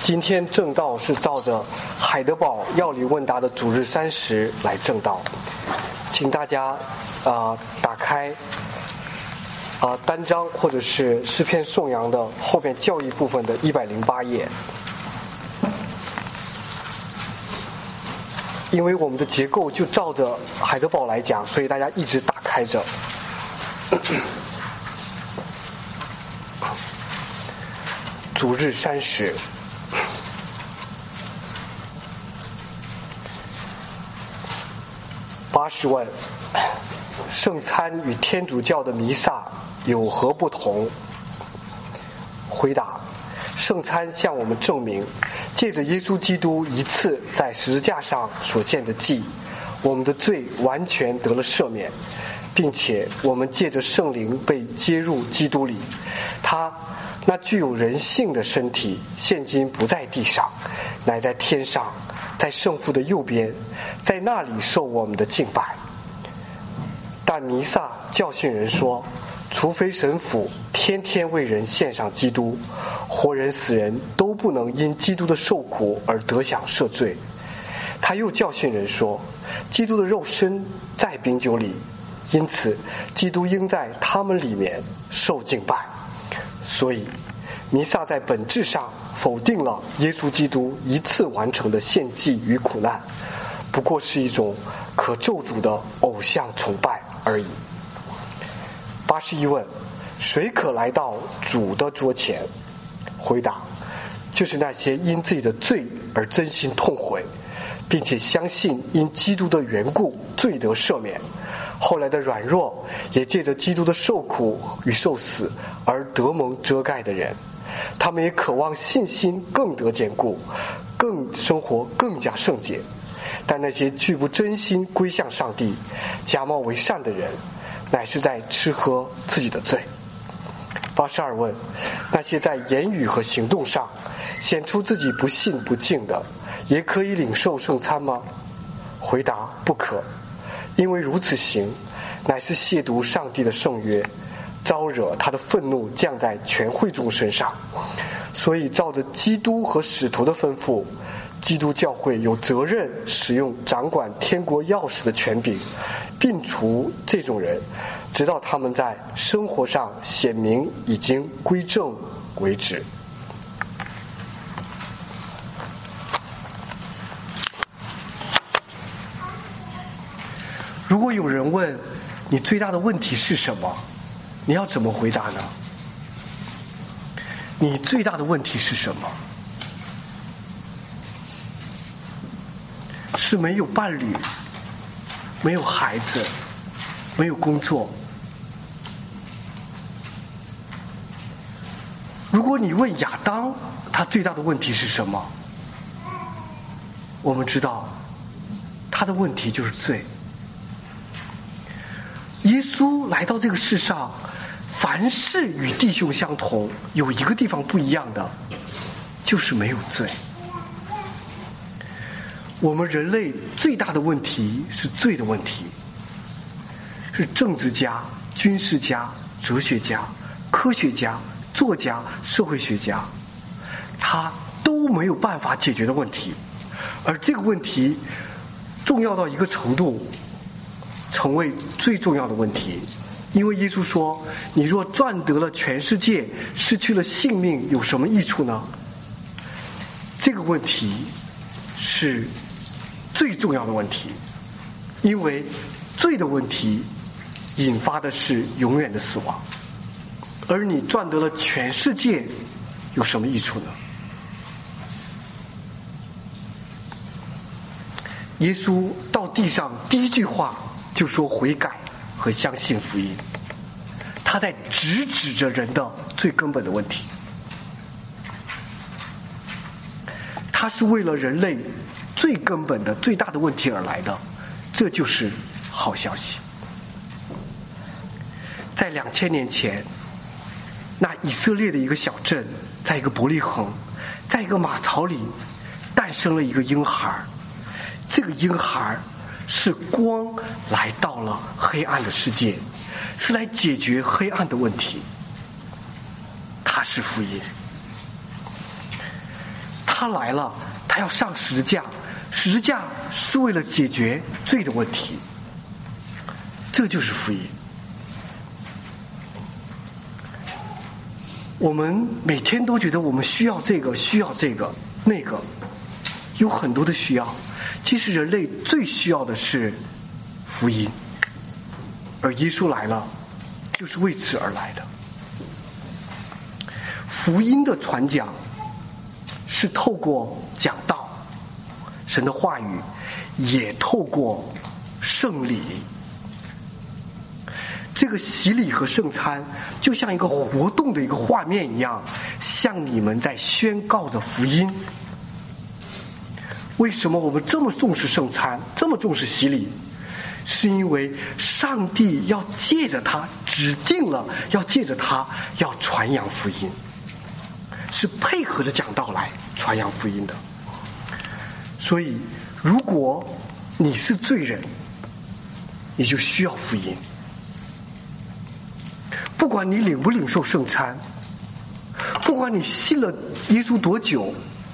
今天正道是照着海德堡药理问答的主日30来正道，请大家打开单章或者是诗篇颂扬的后面教义部分的108页。因为我们的结构就照着海德堡来讲，所以大家一直打开着。主日30。80问：圣餐与天主教的弥撒有何不同？回答：圣餐向我们证明，借着耶稣基督一次在十字架上所献的祭，我们的罪完全得了赦免，并且我们借着圣灵被接入基督里。他那具有人性的身体，现今不在地上，乃在天上，在圣父的右边，在那里受我们的敬拜。但弥撒教训人说，除非神父天天为人献上基督，活人死人都不能因基督的受苦而得享赦罪。他又教训人说，基督的肉身在饼酒里，因此基督应在他们里面受敬拜。所以弥撒在本质上否定了耶稣基督一次完成的献祭与苦难，不过是一种可咒诅的偶像崇拜而已。81问：谁可来到主的桌前？回答：就是那些因自己的罪而真心痛悔，并且相信因基督的缘故罪得赦免，后来的软弱也借着基督的受苦与受死而得蒙遮盖的人。他们也渴望信心更得坚固，生活更加圣洁。但那些拒不真心归向上帝，假冒为善的人，乃是在吃喝自己的罪。82问：那些在言语和行动上显出自己不信不敬的，也可以领受圣餐吗？回答：不可，因为如此行，乃是亵渎上帝的圣约，招惹他的愤怒降在全会众身上。所以照着基督和使徒的吩咐，基督教会有责任使用掌管天国钥匙的权柄，并除这种人，直到他们在生活上显明已经归正为止。如果有人问你最大的问题是什么，你要怎么回答呢？你最大的问题是什么？是没有伴侣，没有孩子，没有工作。如果你问亚当他最大的问题是什么，我们知道他的问题就是罪。耶稣来到这个世上，凡是与弟兄相同，有一个地方不一样的，就是没有罪。我们人类最大的问题是罪的问题，是政治家、军事家、哲学家、科学家、作家、社会学家，他都没有办法解决的问题。而这个问题重要到一个程度，成为最重要的问题。因为耶稣说，你若赚得了全世界，失去了性命，有什么益处呢？这个问题是最重要的问题，因为罪的问题引发的是永远的死亡，而你赚得了全世界，有什么益处呢？耶稣到地上第一句话就说悔改和相信福音，他在直指着人的最根本的问题。他是为了人类最根本的最大的问题而来的，这就是好消息。在2000年前，那以色列的一个小镇，在一个伯利恒，在一个马槽里诞生了一个婴孩。这个婴孩是光来到了黑暗的世界，是来解决黑暗的问题。他是福音。 他来了，他要上十字架，十字架是为了解决罪的问题。这就是福音。我们每天都觉得我们需要这个，需要这个，那个，有很多的需要。其实人类最需要的是福音，而耶稣来了，就是为此而来的。福音的传讲是透过讲道，神的话语，也透过圣礼。这个洗礼和圣餐就像一个活动的一个画面一样，向你们在宣告着福音。为什么我们这么重视圣餐，这么重视洗礼？是因为上帝要借着它，指定了要借着它要传扬福音，是配合着讲道来传扬福音的。所以如果你是罪人，你就需要福音。不管你领不领受圣餐，不管你信了耶稣多久，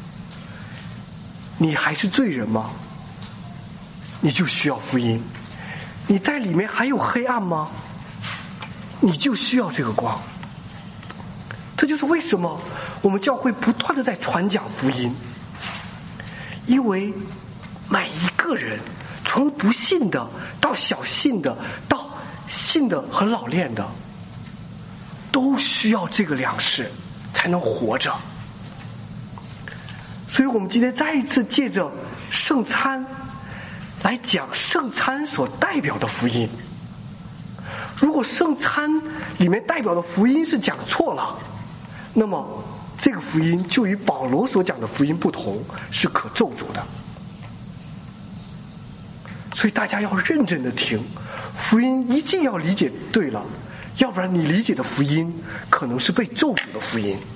你还是罪人吗？你就需要福音。你在里面还有黑暗吗？你就需要这个光。这就是为什么我们教会不断的在传讲福音，因为每一个人，从不信的到小信的到信的和老练的，都需要这个粮食才能活着。所以我们今天再一次借着圣餐来讲圣餐所代表的福音。如果圣餐里面代表的福音是讲错了，那么这个福音就与保罗所讲的福音不同，是可咒诅的。所以大家要认真的听，福音一定要理解对了，要不然你理解的福音可能是被咒诅的福音。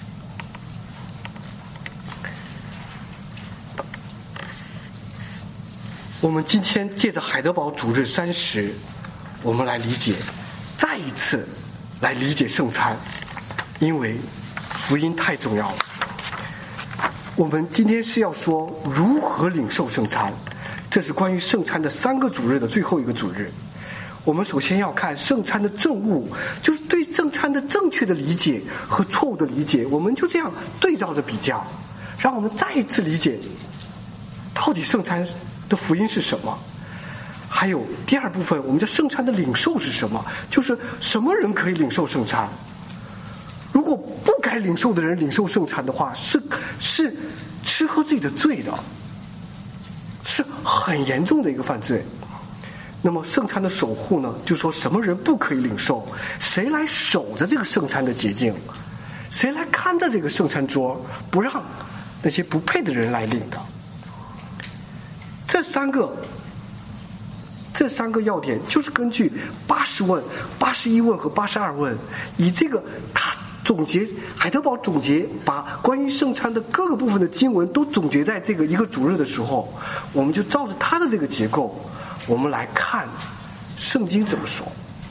我们今天借着海德堡主日30，我们来理解，再一次来理解圣餐，因为福音太重要了。我们今天是要说如何领受圣餐，这是关于圣餐的3个主日的最后一个主日。我们首先要看圣餐的正误，就是对圣餐的正确的理解和错误的理解，我们就这样对照着比较，让我们再一次理解到底圣餐的福音是什么。还有第二部分，我们叫圣餐的领受是什么，就是什么人可以领受圣餐。如果不该领受的人领受圣餐的话，是吃喝自己的罪的，是很严重的一个犯罪。那么圣餐的守护呢，就说什么人不可以领受，谁来守着这个圣餐的洁净，谁来看着这个圣餐桌，不让那些不配的人来领的。这三个要点就是根据80问、81问和82问，以这个他总结，海德堡总结，把关于圣餐的各个部分的经文都总结在这个一个主日的时候，我们就照着他的这个结构，我们来看圣经怎么说。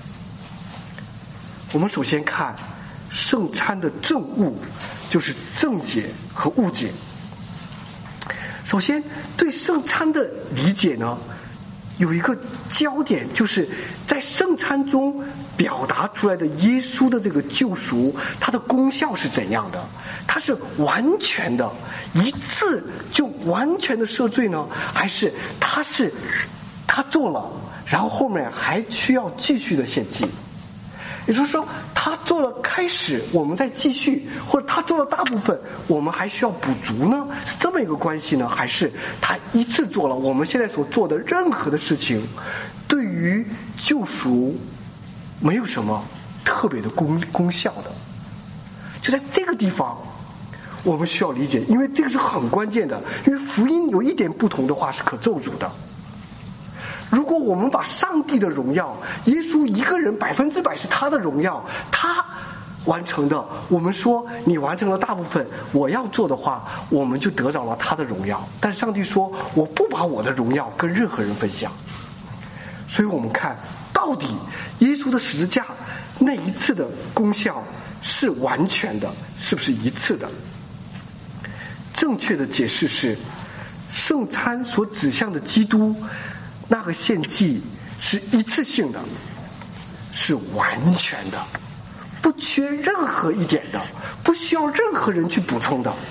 我们首先看圣餐的正误，就是正解和误解。首先对圣餐的理解呢，有一个焦点，就是在圣餐中表达出来的耶稣的这个救赎，它的功效是怎样的？它是完全的一次就完全的赦罪呢，还是他做了，然后后面还需要继续的献祭？也就是说，他做了开始，我们再继续，或者他做了大部分，我们还需要补足呢？是这么一个关系呢？还是他一次做了，我们现在所做的任何的事情，对于救赎没有什么特别的功效的？就在这个地方，我们需要理解，因为这个是很关键的。因为福音有一点不同的话，是可咒诅的。如果我们把上帝的荣耀，耶稣一个人100%是他的荣耀，他完成的，我们说你完成了大部分，我要做的话，我们就得着了他的荣耀。但是上帝说，我不把我的荣耀跟任何人分享。所以我们看到底耶稣的十字架那一次的功效是完全的，是不是一次的？ 正确的解释是，圣餐所指向的基督那个献祭是一次性的，是完全的，不缺任何一点的，不需要任何人去补充的。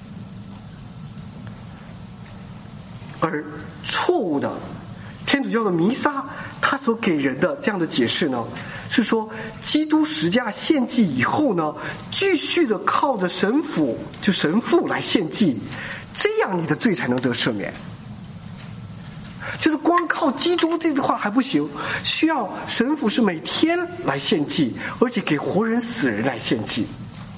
而错误的天主教的弥撒，他所给人的这样的解释呢，是说基督十架献祭以后呢，继续的靠着神父来献祭，这样你的罪才能得赦免。就是光靠基督这句话还不行，需要神父是每天来献祭，而且给活人死人来献祭。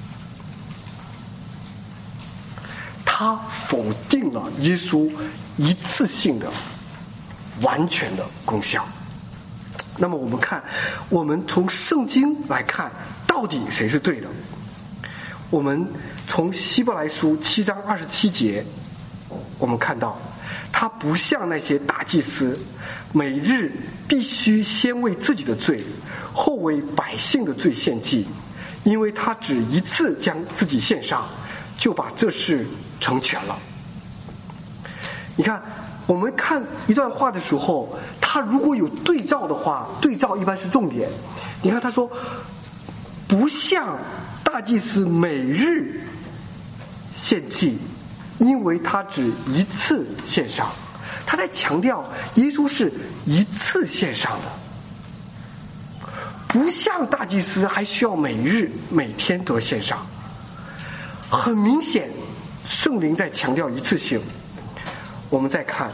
他否定了耶稣一次性的完全的功效。那么我们从圣经来看，到底谁是对的？我们从希伯来书7章27节，我们看到他不像那些大祭司，每日必须先为自己的罪，后为百姓的罪献祭，因为他只一次将自己献上，就把这事成全了。你看，我们看一段话的时候，他如果有对照的话，对照一般是重点。你看他说，不像大祭司每日献祭，因为他只一次献上。他在强调耶稣是一次献上的，不像大祭司还需要每日每天都献上。很明显，圣灵在强调一次性。我们再看，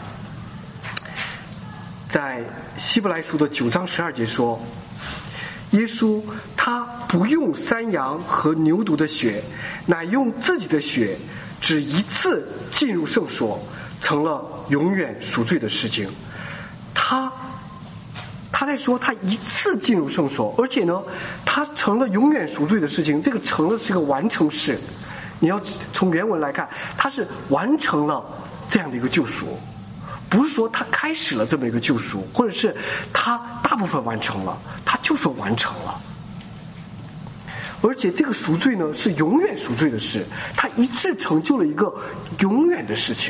在希伯来书的9章12节说，耶稣他不用山羊和牛犊的血，乃用自己的血，只一次进入圣所，成了永远赎罪的事情。他在说他一次进入圣所，而且呢，他成了永远赎罪的事情。这个成了是个完成式，你要从原文来看，他是完成了这样的一个救赎，不是说他开始了这么一个救赎，或者是他大部分完成了，他就说完成了。而且这个赎罪呢，是永远赎罪的事，他一次成就了一个永远的事情。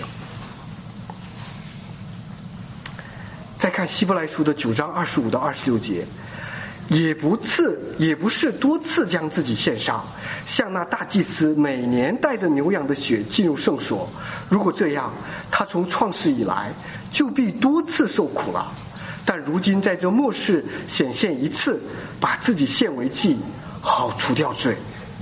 再看希伯来书的9章25到26节，也不是多次将自己献上，像那大祭司每年带着牛羊的血进入圣所。如果这样，他从创世以来就必多次受苦了。但如今在这末世显现一次，把自己献为祭，好除掉罪。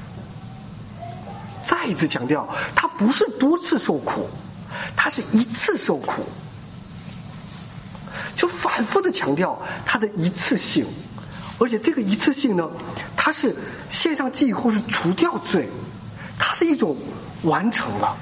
再一次强调，他不是多次受苦，他是一次受苦，就反复的强调他的一次性。而且这个一次性呢，它是献上祭以后是除掉罪，它是一种完成了。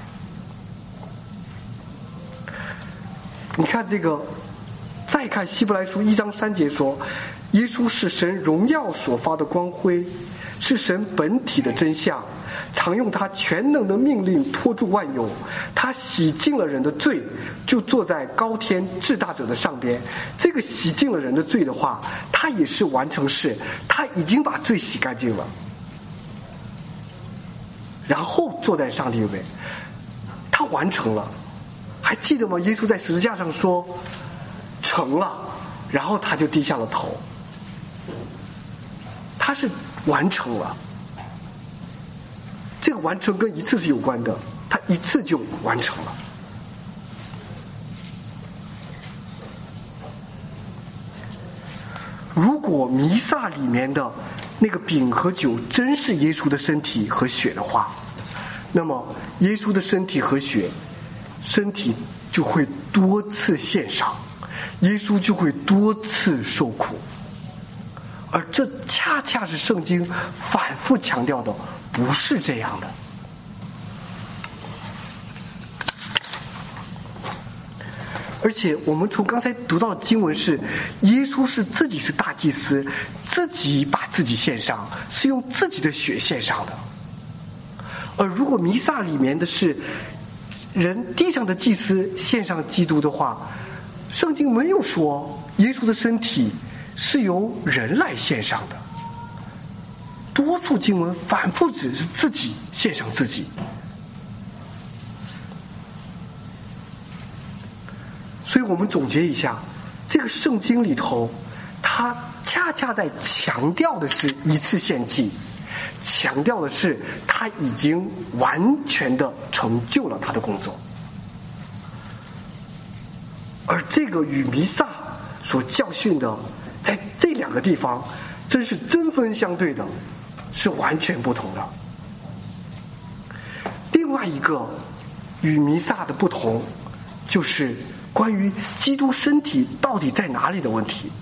你看这个，再看希伯来书1章3节说，耶稣是神荣耀所发的光辉，是神本体的真相，常用他全能的命令托住万有，他洗净了人的罪，就坐在高天至大者的上边。这个洗净了人的罪的话，他也是完成式，他已经把罪洗干净了，然后坐在上帝右边，他完成了。还记得吗？耶稣在十字架上说成了，然后他就低下了头，他是完成了。这个完成跟一次是有关的，他一次就完成了。如果弥撒里面的那个饼和酒真是耶稣的身体和血的话，那么耶稣的身体和血，身体就会多次献上，耶稣就会多次受苦。而这恰恰是圣经反复强调的，不是这样的。而且我们从刚才读到的经文是，耶稣是自己是大祭司，自己把自己献上，是用自己的血献上的。而如果弥撒里面的是人地上的祭司献上基督的话，圣经没有说耶稣的身体是由人来献上的。多处经文反复指是自己献上自己。 所以我们总结一下，这个圣经里头，它恰恰在强调的是一次献祭，强调的是他已经完全的成就了他的工作。而这个与弥撒所教训的，在这两个地方真是针锋相对的，是完全不同的。另外一个与弥撒的不同，就是关于基督身体到底在哪里的问题。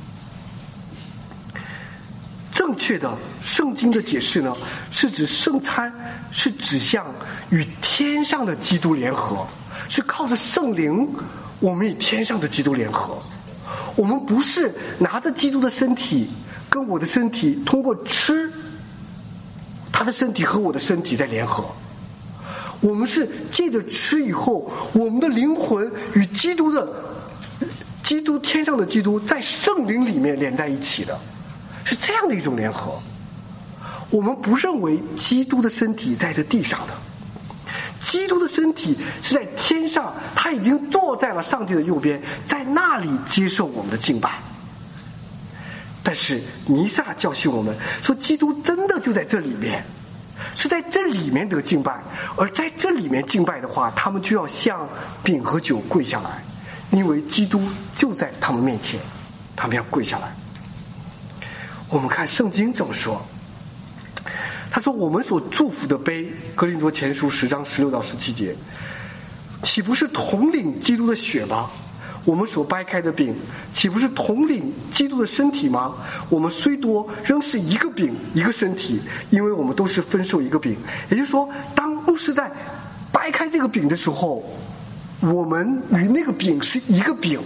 正确的圣经的解释呢，是指圣餐是指向与天上的基督联合，是靠着圣灵我们与天上的基督联合。我们不是拿着基督的身体跟我的身体通过吃他的身体和我的身体在联合，我们是借着吃以后，我们的灵魂与基督天上的基督在圣灵里面连在一起的，是这样的一种联合。我们不认为基督的身体在这地上的，基督的身体是在天上，他已经坐在了上帝的右边，在那里接受我们的敬拜。但是弥撒教训我们说，基督真的就在这里面，是在这里面得敬拜，而在这里面敬拜的话，他们就要向饼和酒跪下来，因为基督就在他们面前，他们要跪下来。我们看圣经怎么说，他说我们所祝福的杯，哥林多前书10章16到17节，岂不是统领基督的血吗？我们所掰开的饼，岂不是统领基督的身体吗？我们虽多，仍是一个饼一个身体，因为我们都是分受一个饼。也就是说，当牧师在掰开这个饼的时候，我们与那个饼是一个饼。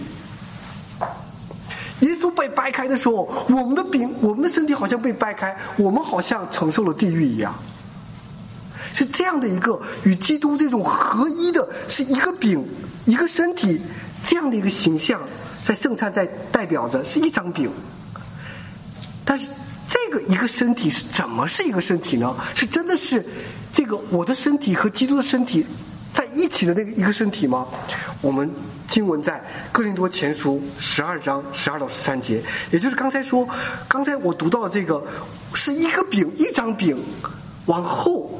耶稣被掰开的时候，我们的饼，我们的身体好像被掰开，我们好像承受了地狱一样。是这样的一个与基督这种合一的，是一个饼一个身体这样的一个形象，在圣餐在代表着是一张饼。但是这个一个身体是怎么是一个身体呢？是真的是这个我的身体和基督的身体在一起的那个一个身体吗？我们经文在哥林多前书12章12到13节，也就是刚才我读到的这个是一个饼一张饼，往后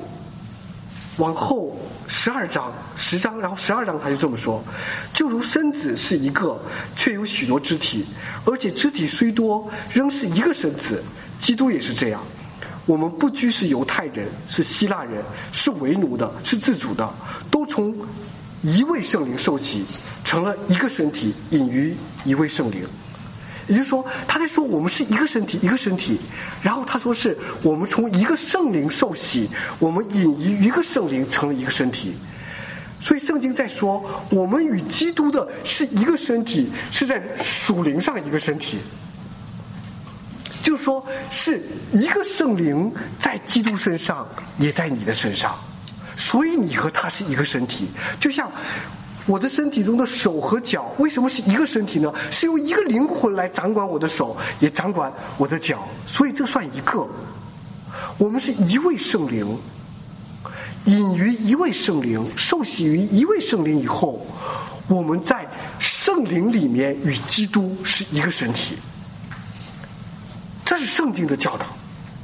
12章10章，然后12章他就这么说，就如身子是一个，却有许多肢体，而且肢体虽多，仍是一个身子，基督也是这样。我们不拘是犹太人，是希腊人，是为奴的，是自主的，都从一位圣灵受洗，成了一个身体，隐于一位圣灵。也就是说，他在说我们是一个身体一个身体，然后他说是我们从一个圣灵受洗，我们隐于一个圣灵，成了一个身体。所以圣经在说我们与基督的是一个身体，是在属灵上一个身体，就是说是一个圣灵在基督身上，也在你的身上，所以你和他是一个身体。就像我的身体中的手和脚，为什么是一个身体呢？是由一个灵魂来掌管我的手，也掌管我的脚，所以这算一个。我们是一位圣灵，隐于一位圣灵，受洗于一位圣灵以后，我们在圣灵里面与基督是一个身体。这是圣经的教导。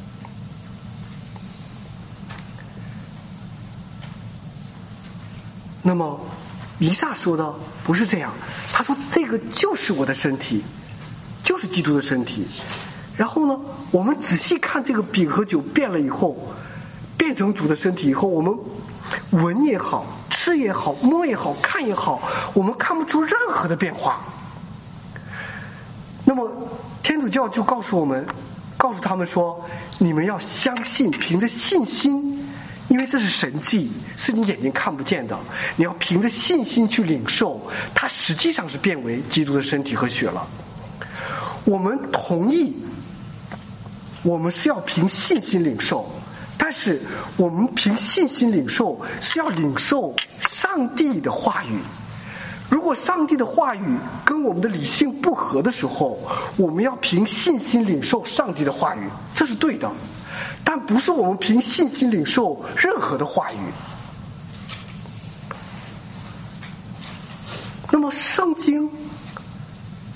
那么弥撒说的不是这样，他说这个就是我的身体，就是基督的身体。然后呢，我们仔细看这个饼和酒变了以后，变成主的身体以后，我们闻也好，吃也好，摸也好，看也好，我们看不出任何的变化。那么天主教就告诉他们说，你们要相信，凭着信心，因为这是神迹，是你眼睛看不见的，你要凭着信心去领受，它实际上是变为基督的身体和血了。我们同意，我们是要凭信心领受，但是我们凭信心领受是要领受上帝的话语。如果上帝的话语跟我们的理性不合的时候，我们要凭信心领受上帝的话语，这是对的，但不是我们凭信心领受任何的话语。那么圣经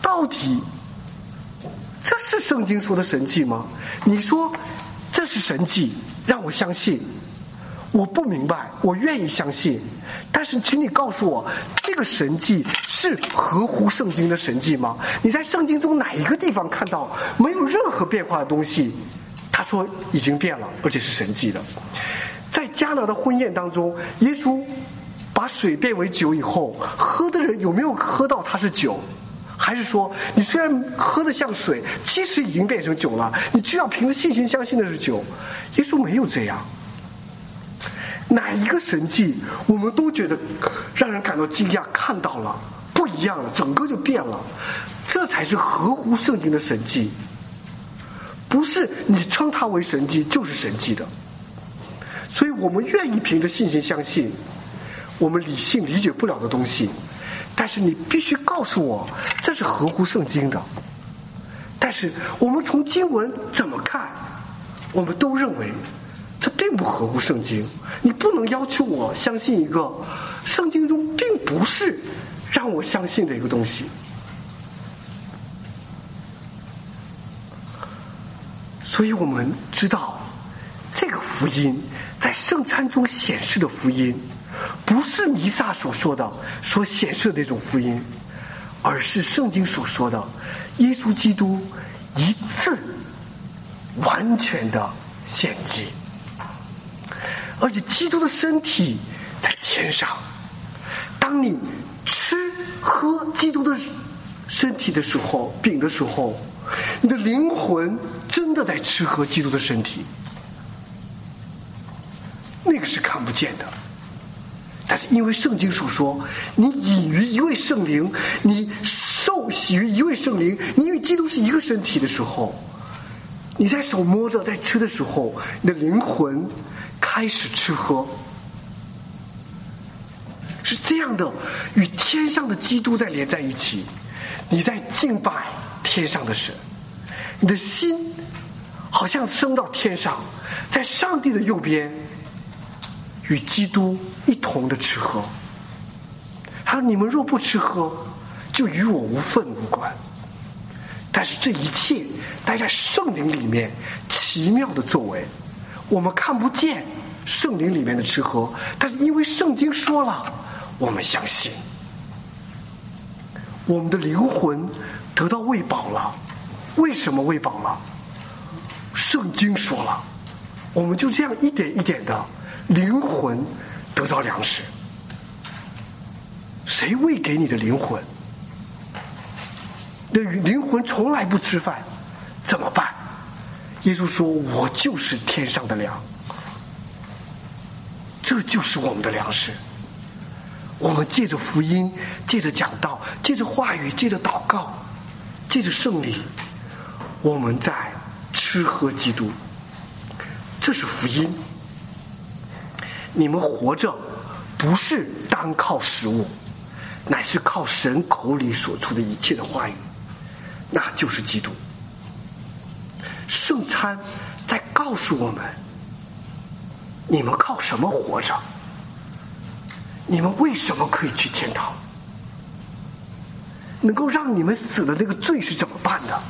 到底这是圣经说的神迹吗？你说这是神迹，让我相信，我不明白，我愿意相信，但是请你告诉我，这个神迹是合乎圣经的神迹吗？你在圣经中哪一个地方看到没有任何变化的东西，他说已经变了，而且是神迹的？在迦拿的婚宴当中，耶稣把水变为酒以后，喝的人有没有喝到它是酒？还是说你虽然喝得像水，其实已经变成酒了，你只要凭着信心相信的是酒？耶稣没有这样。哪一个神迹我们都觉得让人感到惊讶，看到了不一样了，整个就变了，这才是合乎圣经的神迹。不是你称它为神迹就是神迹的。所以我们愿意凭着信心相信我们理性理解不了的东西，但是你必须告诉我这是合乎圣经的。但是我们从经文怎么看，我们都认为这并不合乎圣经。你不能要求我相信一个圣经中并不是让我相信的一个东西。所以我们知道这个福音在圣餐中显示的福音，不是弥撒所说的所显示的那种福音，而是圣经所说的耶稣基督一次完全的献祭。而且基督的身体在天上，当你吃喝基督的身体的时候，饼的时候，你的灵魂真的在吃喝基督的身体，那个是看不见的。但是因为圣经所说，你饮于一位圣灵，你受洗于一位圣灵，你与基督是一个身体的时候，你在手摸着在吃的时候，你的灵魂开始吃喝，是这样的，与天上的基督在连在一起，你在敬拜天上的神，你的心好像升到天上，在上帝的右边与基督一同的吃喝。还有你们若不吃喝，就与我无份无关。但是这一切待在圣灵里面奇妙的作为，我们看不见圣灵里面的吃喝，但是因为圣经说了，我们相信，我们的灵魂得到喂饱了。为什么喂饱了？圣经说了，我们就这样一点一点的灵魂得到粮食。谁喂给你的灵魂？那灵魂从来不吃饭，怎么办？耶稣说，我就是天上的粮，这就是我们的粮食。我们借着福音，借着讲道，借着话语，借着祷告，借着圣礼，我们在吃喝基督，这是福音。你们活着不是单靠食物，乃是靠神口里所出的一切的话语，那就是基督。圣餐在告诉我们，你们靠什么活着？你们为什么可以去天堂？能够让你们死的那个罪是怎么办的？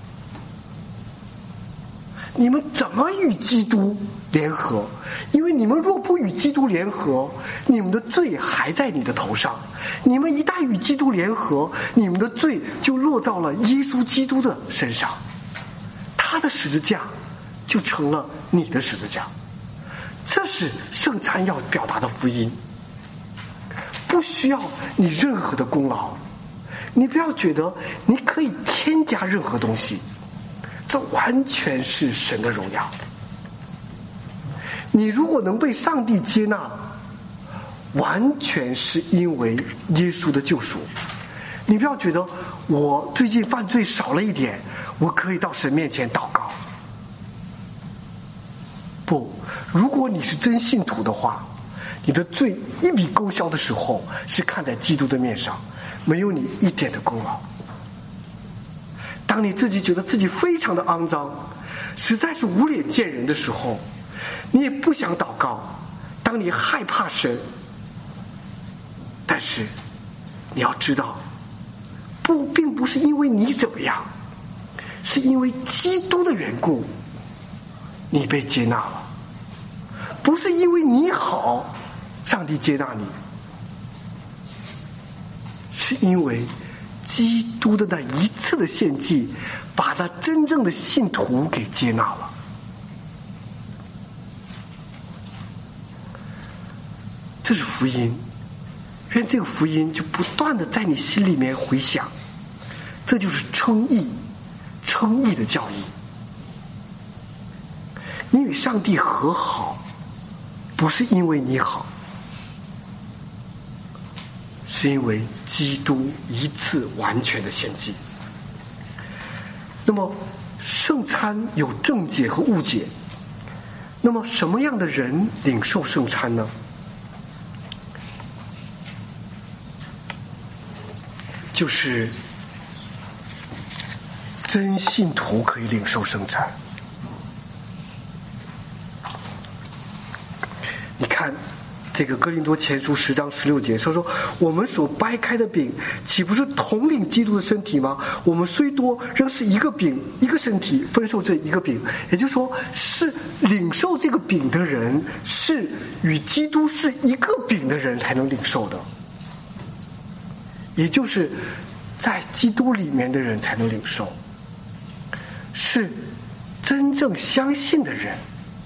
你们怎么与基督联合？因为你们若不与基督联合，你们的罪还在你的头上。你们一旦与基督联合，你们的罪就落到了耶稣基督的身上，他的十字架就成了你的十字架。这是圣餐要表达的福音，不需要你任何的功劳，你不要觉得你可以添加任何东西，这完全是神的荣耀。你如果能被上帝接纳，完全是因为耶稣的救赎。你不要觉得我最近犯罪少了一点，我可以到神面前祷告。不，如果你是真信徒的话，你的罪一笔勾销的时候，是看在基督的面上，没有你一点的功劳。当你自己觉得自己非常的肮脏，实在是无脸见人的时候，你也不想祷告，当你害怕神，但是你要知道， 并不是因为你怎么样，是因为基督的缘故，你被接纳了。不是因为你好，上帝接纳你，是因为基督的那一次的献祭，把他真正的信徒给接纳了。这是福音，愿这个福音就不断的在你心里面回响。这就是称义，称义的教义。你与上帝和好，不是因为你好，是因为基督一次完全的献祭。那么圣餐有正解和误解，那么什么样的人领受圣餐呢？就是真信徒可以领受圣餐。你看这个哥林多前书10章16节说我们所掰开的饼岂不是统领基督的身体吗？我们虽多，仍是一个饼一个身体，分受这一个饼。也就是说，是领受这个饼的人，是与基督是一个饼的人才能领受的，也就是在基督里面的人才能领受，是真正相信的人。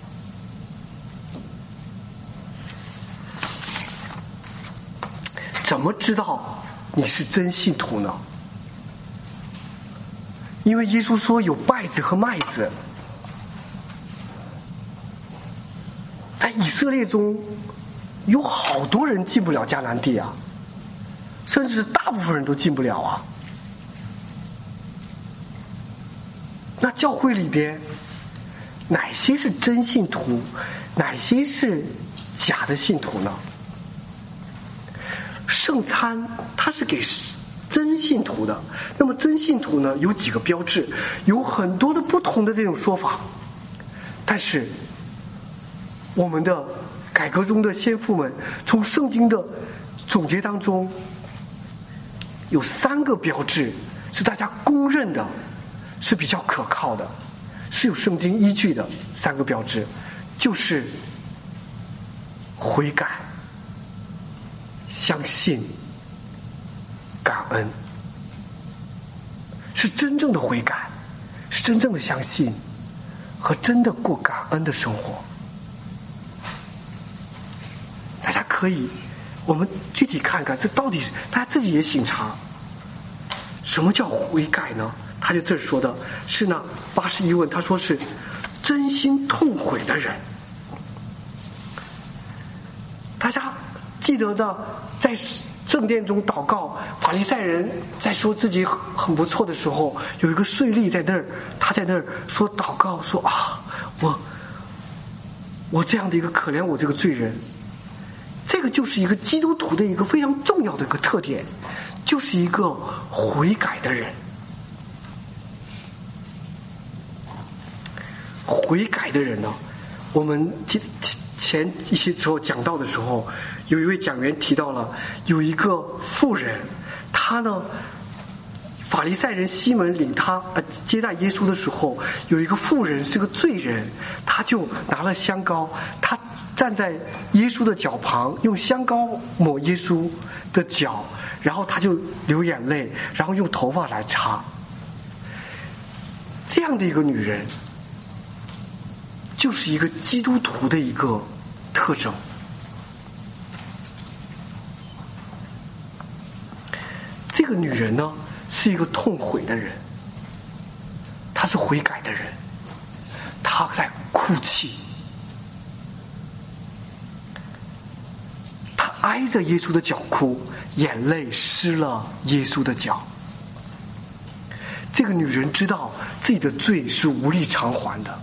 怎么知道你是真信徒呢？因为耶稣说有稗子和麦子，在以色列中有好多人进不了迦南地啊，甚至大部分人都进不了啊。那教会里边哪些是真信徒，哪些是假的信徒呢？圣餐它是给真信徒的，那么真信徒呢有几个标志，有很多的不同的这种说法，但是我们的改革中的先父们从圣经的总结当中有3个标志是大家公认的，是比较可靠的，是有圣经依据的。3个标志就是悔改、相信、感恩。是真正的悔改，是真正的相信，和真的过感恩的生活。大家可以我们具体看看，这到底是大家自己也省察，什么叫悔改呢？他就这说的是呢，81问他说是真心痛悔的人。大家记得的，在圣殿中祷告，法利赛人在说自己很不错的时候，有一个税吏在那儿，他在那儿说祷告说啊，我这样的一个可怜我这个罪人。这个就是一个基督徒的一个非常重要的一个特点，就是一个悔改的人。悔改的人呢，我们前一些时候讲到的时候，有一位讲员提到了有一个妇人，他呢法利赛人西门领他接待耶稣的时候，有一个妇人是个罪人，他就拿了香膏，他站在耶稣的脚旁，用香膏抹耶稣的脚，然后他就流眼泪，然后用头发来擦。这样的一个女人就是一个基督徒的一个特征。这个女人呢是一个痛悔的人，她是悔改的人，她在哭泣，她挨着耶稣的脚哭，眼泪湿了耶稣的脚。这个女人知道自己的罪是无力偿还的，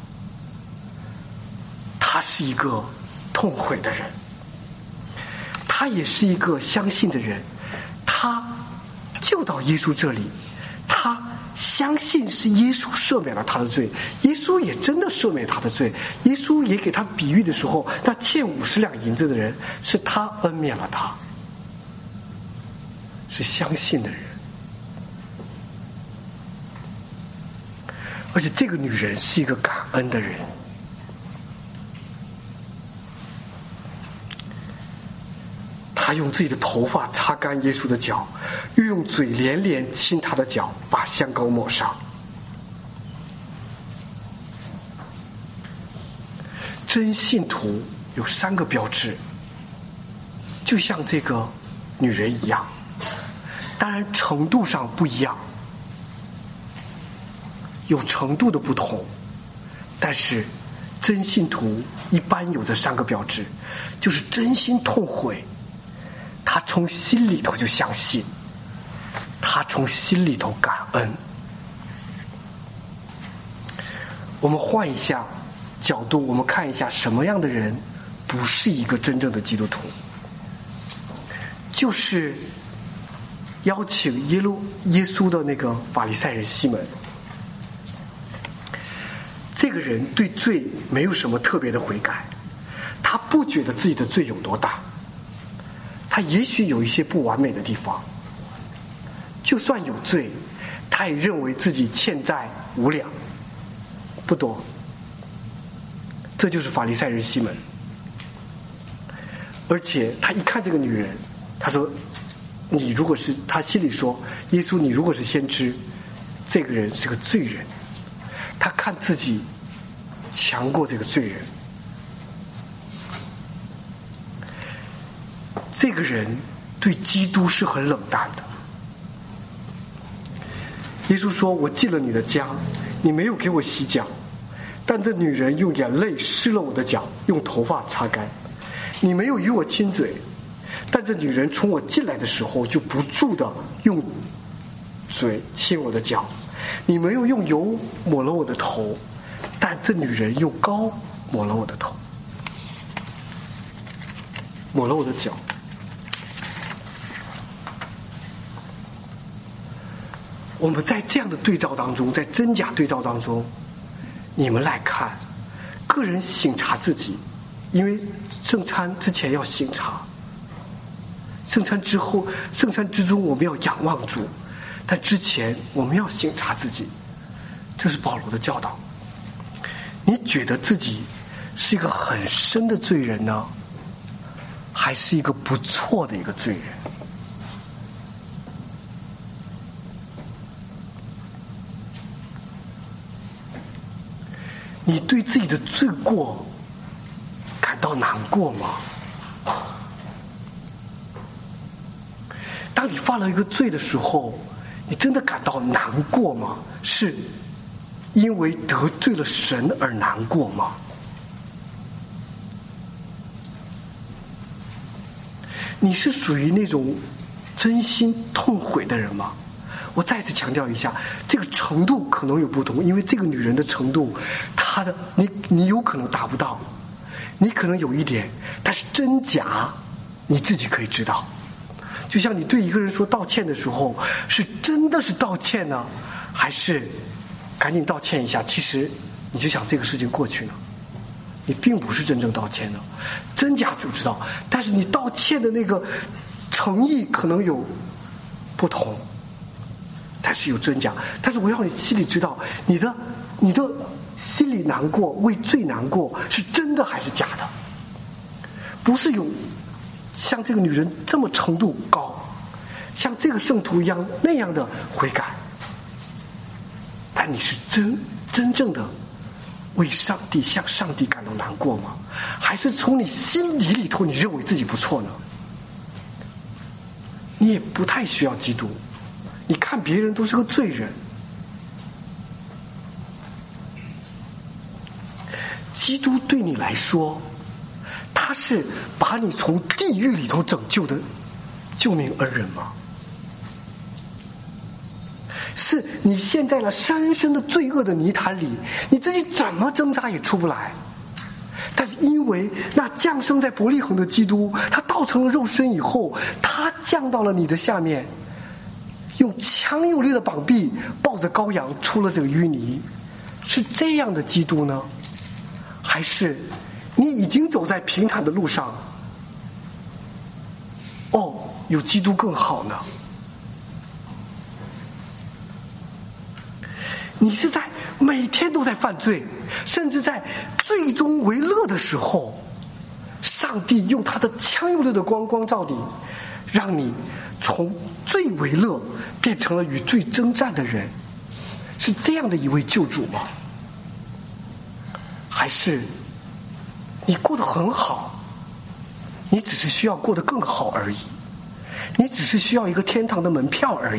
她是一个痛悔的人，她也是一个相信的人。她就到耶稣这里，她相信是耶稣赦免了她的罪，耶稣也真的赦免她的罪。耶稣也给她比喻的时候，那欠50两银子的人是他恩免了他，是相信的人。 而且这个女人是一个感恩的人。她用自己的头发擦干耶稣的脚，又用嘴连连亲他的脚，把香膏抹上。真信徒有3个标志，就像这个女人一样，当然程度上不一样，有程度的不同，但是真信徒一般有这3个标志，就是真心痛悔，他从心里头就相信，他从心里头感恩。我们换一下角度，我们看一下什么样的人不是一个真正的基督徒，就是邀请耶稣的那个法利赛人西门。这个人对罪没有什么特别的悔改，他不觉得自己的罪有多大，他也许有一些不完美的地方，就算有罪，他也认为自己欠债无两，不多。这就是法利赛人西门。而且他一看这个女人，他说，你如果是，他心里说，耶稣你如果是先知，这个人是个罪人，他看自己强过这个罪人。这个人对基督是很冷淡的。耶稣说，我进了你的家，你没有给我洗脚，但这女人用眼泪湿了我的脚，用头发擦干。你没有与我亲嘴，但这女人从我进来的时候就不住的用嘴亲我的脚。你没有用油抹了我的头，但这女人用膏抹了我的头，抹了我的脚。我们在这样的对照当中，在真假对照当中，你们来看，个人省察自己，因为圣餐之前要省察，圣餐之后，圣餐之中我们要仰望主，但之前我们要省察自己。这是保罗的教导。你觉得自己是一个很深的罪人呢，还是一个不错的一个罪人？你对自己的罪过感到难过吗？当你犯了一个罪的时候，你真的感到难过吗？是因为得罪了神而难过吗？你是属于那种真心痛悔的人吗？我再次强调一下，这个程度可能有不同，因为这个女人的程度，她的你有可能达不到，你可能有一点，但是真假你自己可以知道。就像你对一个人说道歉的时候，是真的是道歉呢，还是赶紧道歉一下，其实你就想这个事情过去了，你并不是真正道歉的，真假就知道，但是你道歉的那个诚意可能有不同，但是有真假。但是我要你心里知道，你的心里难过，为罪难过，是真的还是假的？不是有像这个女人这么程度高，像这个圣徒一样那样的悔改，但你是真正的为上帝向上帝感到难过吗？还是从你心底里头你认为自己不错呢？你也不太需要基督，你看别人都是个罪人。基督对你来说，他是把你从地狱里头拯救的救命恩人吗？是你陷在了深深的罪恶的泥潭里，你自己怎么挣扎也出不来。但是因为那降生在伯利恒的基督，他道成了肉身以后，他降到了你的下面，用强有力的膀臂抱着羔羊出了这个淤泥。是这样的基督呢，还是你已经走在平坦的路上，有基督更好呢？你是在每天都在犯罪，甚至在最终为乐的时候，上帝用他的强有力的光照你，让你从罪为乐变成了与罪征战的人，是这样的一位救主吗？还是你过得很好，你只是需要过得更好而已，你只是需要一个天堂的门票而已？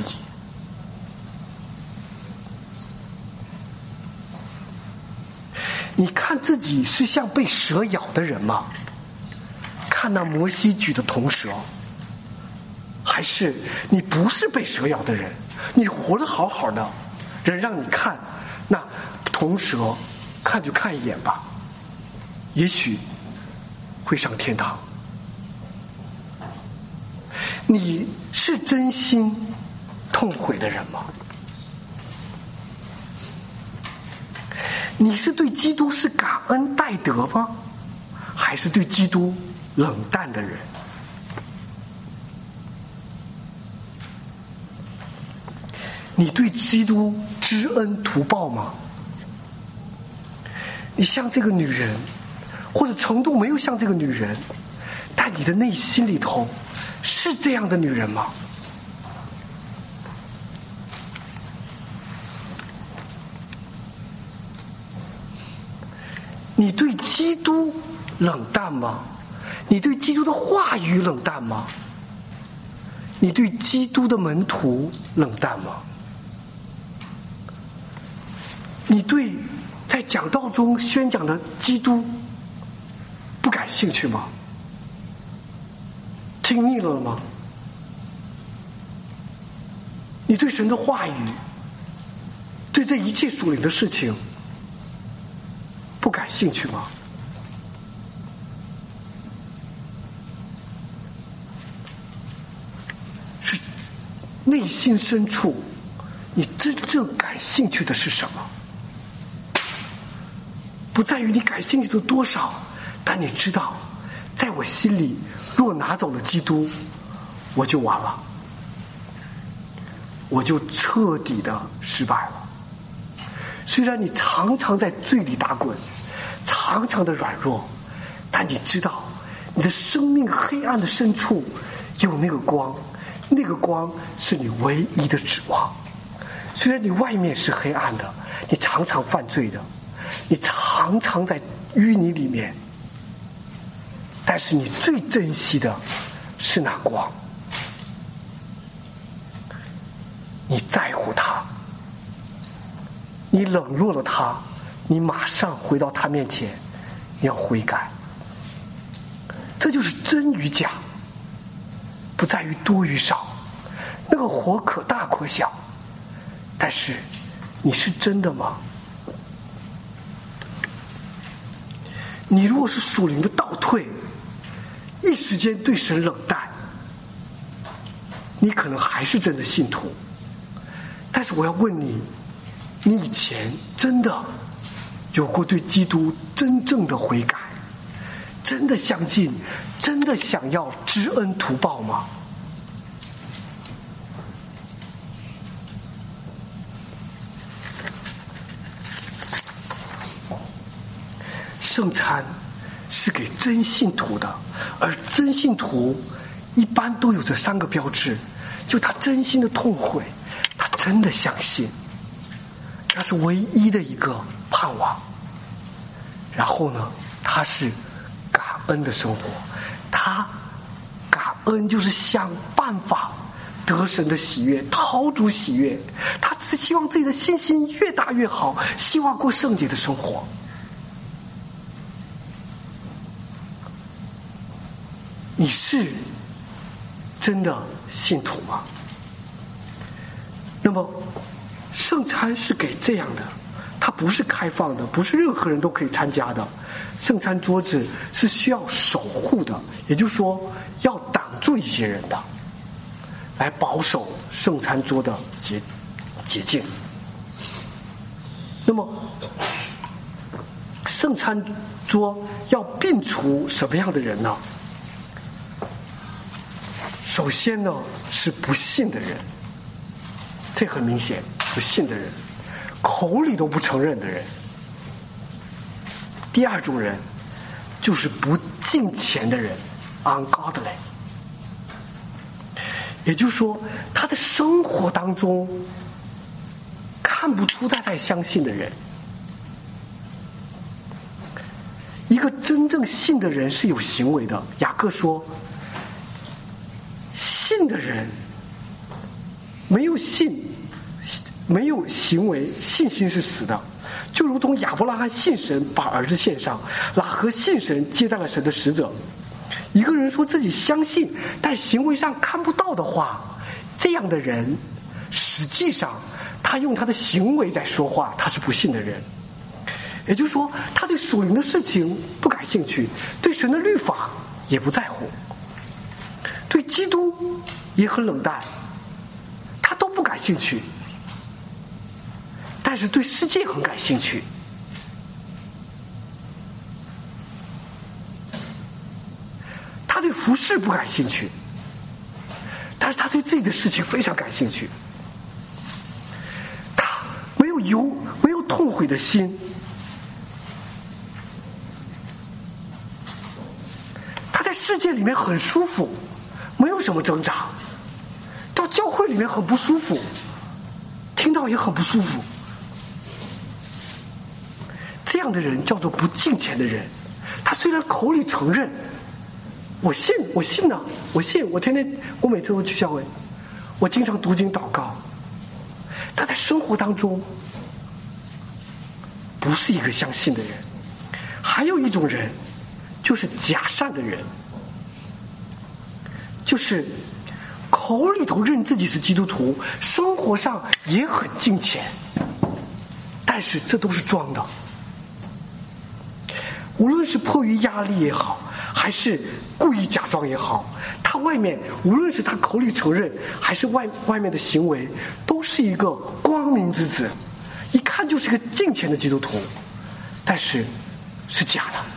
你看自己是像被蛇咬的人吗？看那摩西举的铜蛇，还是你不是被蛇咬的人，你活得好好的，人让你看那铜蛇，看就看一眼吧，也许会上天堂。你是真心痛悔的人吗？你是对基督是感恩戴德吗？还是对基督冷淡的人？你对基督知恩图报吗？你像这个女人，或者程度没有像这个女人，但你的内心里头是这样的女人吗？你对基督冷淡吗？你对基督的话语冷淡吗？你对基督的门徒冷淡吗？你对在讲道中宣讲的基督不感兴趣吗？听腻了吗？你对神的话语，对这一切属灵的事情不感兴趣吗？是内心深处你真正感兴趣的是什么？不在于你感兴趣的多少，但你知道，在我心里，若拿走了基督，我就完了，我就彻底的失败了。虽然你常常在罪里打滚，常常的软弱，但你知道，你的生命黑暗的深处有那个光，那个光是你唯一的指望。虽然你外面是黑暗的，你常常犯罪的，你常常在淤泥里面，但是你最珍惜的是那光。你在乎他，你冷落了他，你马上回到他面前，你要悔改。这就是真与假，不在于多与少，那个火可大可小，但是你是真的吗？你如果是属灵的倒退，一时间对神冷淡，你可能还是真的信徒。但是我要问你，你以前真的有过对基督真正的悔改，真的相信，真的想要知恩图报吗？圣餐是给真信徒的，而真信徒一般都有这3个标志，就他真心的痛悔，他真的相信，那是唯一的一个盼望。然后呢，他是感恩的生活，他感恩就是想办法得神的喜悦，讨主喜悦，他只希望自己的信心越大越好，希望过圣洁的生活。你是真的信徒吗？那么圣餐是给这样的，它不是开放的，不是任何人都可以参加的。圣餐桌子是需要守护的，也就是说要挡住一些人的，来保守圣餐桌的洁净。那么圣餐桌要摒除什么样的人呢？首先呢，是不信的人，这很明显，不信的人。 口里都不承认的人。第二种人就是不敬虔的人 ungodly， 也就是说他的生活当中看不出他在相信的人。一个真正信的人是有行为的，雅各说信的人没有信没有行为，信心是死的。就如同亚伯拉罕信神，把儿子献上；喇合信神，接待了神的使者。一个人说自己相信，但行为上看不到的话，这样的人实际上他用他的行为在说话，他是不信的人。也就是说，他对属灵的事情不感兴趣，对神的律法也不在乎，对基督也很冷淡，他都不感兴趣。但是对世界很感兴趣，他对服饰不感兴趣，但是他对自己的事情非常感兴趣。他没有痛悔的心，他在世界里面很舒服，没有什么挣扎，到教会里面很不舒服，听到也很不舒服。这样的人叫做不敬虔的人。他虽然口里承认我信呢，我信，我每次都去教会，我经常读经祷告，但在生活当中不是一个相信的人。还有一种人就是假善的人，就是口里头认自己是基督徒，生活上也很敬虔，但是这都是装的。无论是迫于压力也好，还是故意假装也好，他外面无论是他口里承认，还是外面的行为，都是一个光明之子，一看就是个敬虔的基督徒，但是是假的，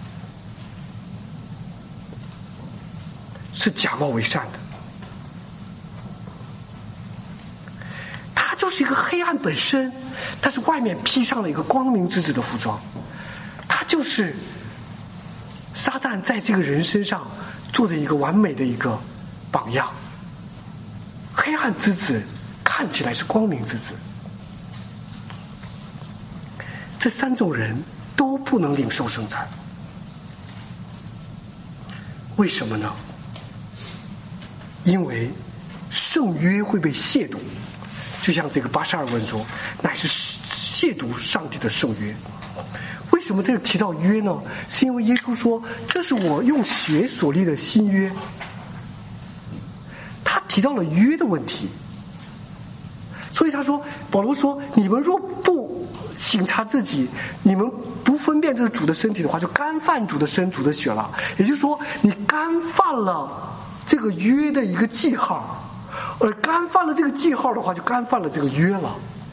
是假冒为善的。他就是一个黑暗本身，但是外面披上了一个光明之子的服装。他就是撒旦在这个人身上做的一个完美的一个榜样。黑暗之子看起来是光明之子，这三种人都不能领受圣餐。为什么呢？因为圣约会被亵渎，就像这个82文说，乃是亵渎上帝的圣约。为什么这里提到约呢？是因为耶稣说这是我用血所立的新约，他提到了约的问题。所以他说，保罗说，你们若不省察自己，你们不分辨这是主的身体的话，就干犯主的身主的血了。也就是说，你干犯了这个约的一个记号，而干犯了这个记号的话，就干犯了这个约了。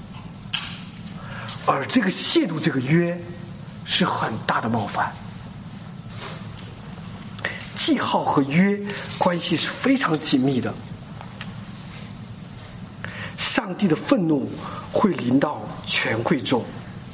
而这个亵渎这个约是很大的冒犯。记号和约关系是非常紧密的，上帝的愤怒会临到全会众。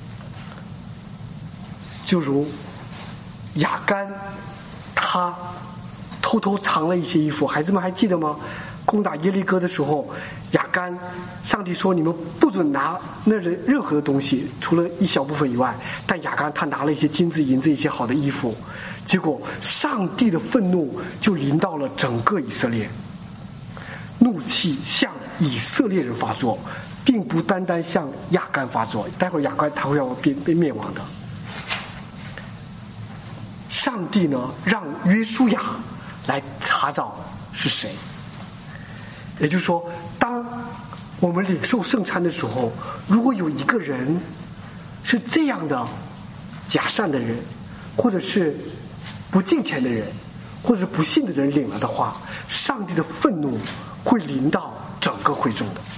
就如亚干他偷偷藏了一些衣服，孩子们还记得吗？攻打耶利哥的时候，亚干上帝说你们不准拿那人任何的东西，除了一小部分以外，但亚干他拿了一些金子银子一些好的衣服，结果上帝的愤怒就临到了整个以色列，怒气向以色列人发作，并不单单向亚干发作，待会儿亚干他会要被灭亡的。上帝呢让约书亚来查找是谁，也就是说，当我们领受圣餐的时候，如果有一个人是这样的假善的人，或者是不敬虔的人，或者是不信的人领了的话，上帝的愤怒会临到整个会众的。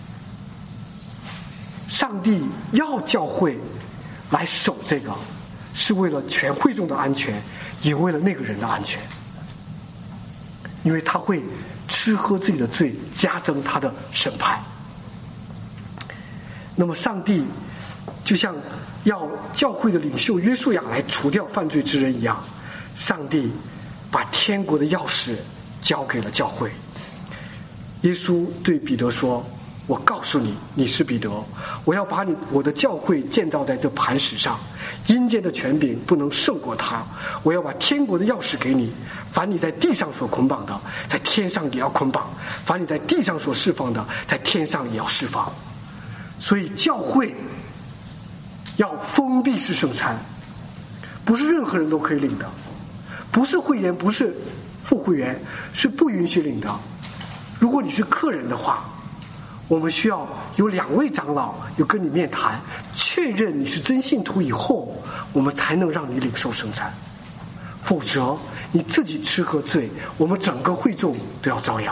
上帝要教会来守这个，是为了全会众的安全，也为了那个人的安全，因为他会吃喝自己的罪，加增他的审判。 那么上帝就像要教会的领袖约书亚来除掉犯罪之人一样，上帝把天国的钥匙交给了教会。耶稣对彼得说，我告诉你，你是彼得，我要把我的教会建造在这磐石上，阴间的权柄不能胜过它。我要把天国的钥匙给你，凡你在地上所捆绑的，在天上也要捆绑；凡你在地上所释放的，在天上也要释放。所以教会要封闭式圣餐，不是任何人都可以领的，不是会员，不是副会员，是不允许领的。如果你是客人的话，我们需要有2位长老有跟你面谈，确认你是真信徒以后，我们才能让你领受圣餐。否则你自己吃喝醉，我们整个会众都要遭殃。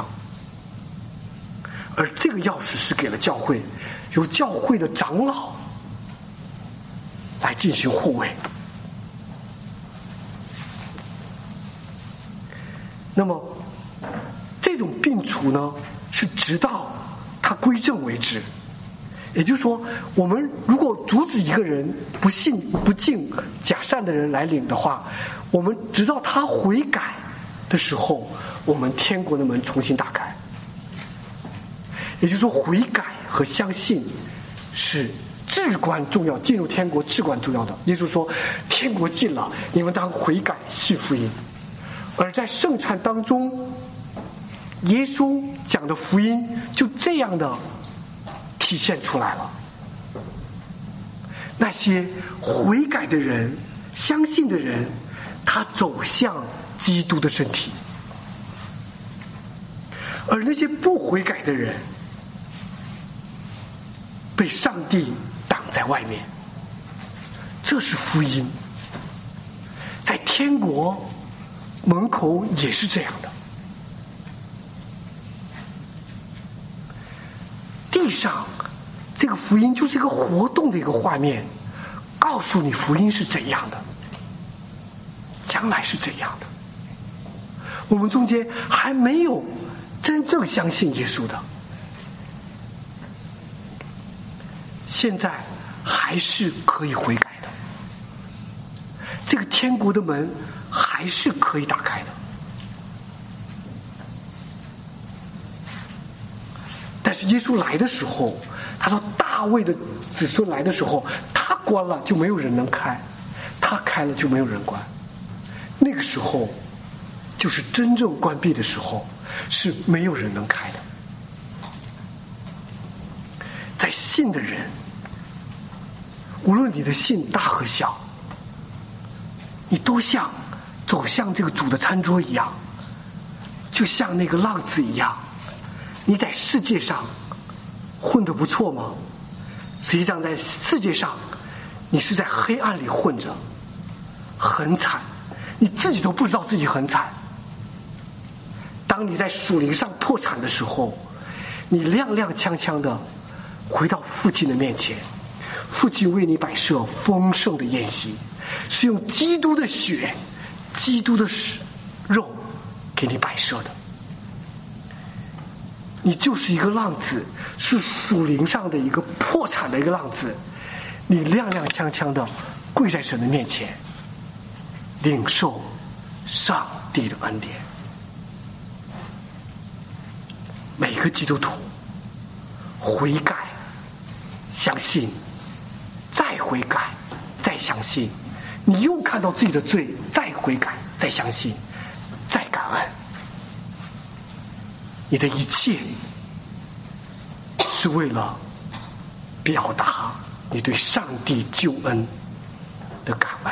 而这个钥匙是给了教会，由教会的长老来进行护卫。那么这种并除呢，是直到他归正为止。也就是说，我们如果阻止一个人不信不敬假善的人来领的话，我们直到他悔改的时候，我们天国的门重新打开。也就是说，悔改和相信是至关重要，进入天国至关重要的。耶稣说，天国近了，你们当悔改信福音。而在圣餐当中，耶稣讲的福音就这样的体现出来了。那些悔改的人，相信的人，他走向基督的身体；而那些不悔改的人，被上帝挡在外面。这是福音。在天国门口也是这样的。地上这个福音就是一个活动的一个画面，告诉你福音是怎样的，将来是怎样的。我们中间还没有真正相信耶稣的，现在还是可以悔改的，这个天国的门还是可以打开的。但是耶稣来的时候，他说大卫的子孙来的时候，他关了就没有人能开，他开了就没有人关。那个时候就是真正关闭的时候，是没有人能开的。在信的人，无论你的信大和小，你都像走向这个主的餐桌一样，就像那个浪子一样。你在世界上混得不错吗？实际上在世界上你是在黑暗里混着，很惨，你自己都不知道自己很惨。当你在属灵上破产的时候，你踉踉跄跄的回到父亲的面前，父亲为你摆设丰盛的宴席，是用基督的血、基督的肉给你摆设的。你就是一个浪子，是属灵上的一个破产的一个浪子，你踉踉跄跄的跪在神的面前，领受上帝的恩典。每个基督徒悔改、相信，再悔改，再相信，你又看到自己的罪，再悔改，再相信，再感恩。你的一切是为了表达你对上帝救恩的感恩。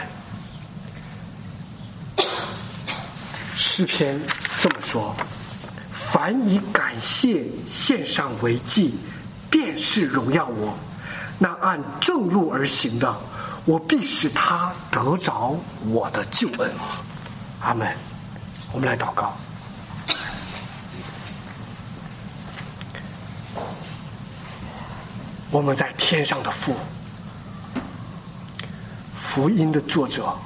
诗篇这么说，凡以感谢献上为祭，便是荣耀我。那按正路而行的，我必使他得着我的救恩。阿们。我们来祷告。我们在天上的父，福音的作者，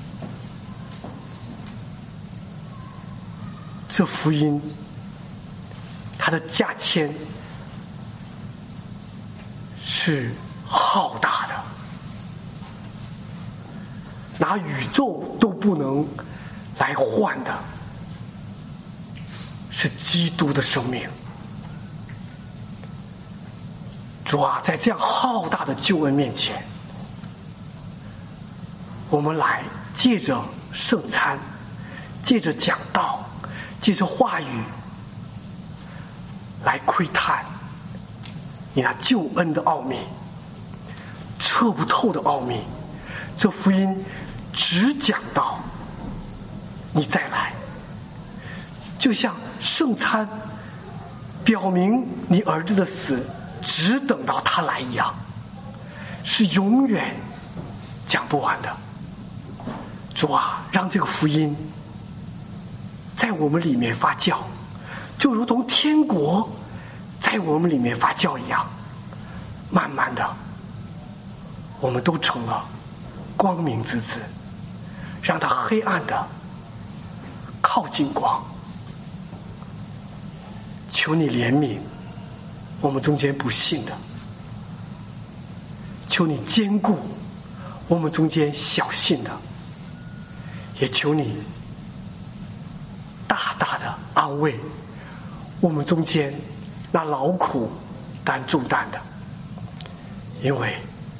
这福音它的价签是浩大的，拿宇宙都不能来换的，是基督的生命。主啊，在这样浩大的救恩面前，我们来借着圣餐，借着讲道，借着话语，来窥探你那救恩的奥秘，测不透的奥秘。这福音只讲到你再来，就像圣餐表明你儿子的死只等到他来一样，是永远讲不完的。主啊，让这个福音在我们里面发酵，就如同天国在我们里面发酵一样，慢慢的我们都成了光明之子，让他黑暗的靠近光。求你怜悯我们中间不信的，求你坚固我们中间小信的，也求你大大的安慰我们中间那劳苦担重担的，因为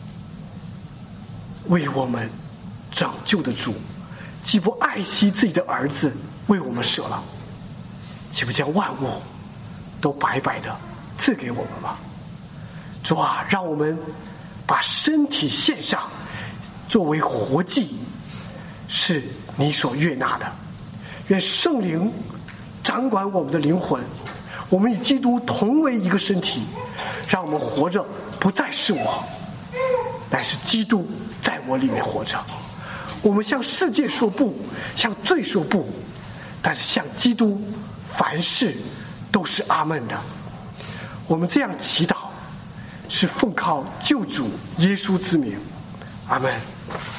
为我们拯救的主既不爱惜自己的儿子为我们舍了，岂不将万物都白白的赐给我们吗？主啊，让我们把身体献上作为活祭，是你所悦纳的。愿圣灵掌管我们的灵魂，我们与基督同为一个身体，让我们活着不再是我，乃是基督在我里面活着。我们向世界说不，向罪说不，但是向基督凡事都是阿们的。我们这样祈祷，是奉靠救主耶稣之名，阿们。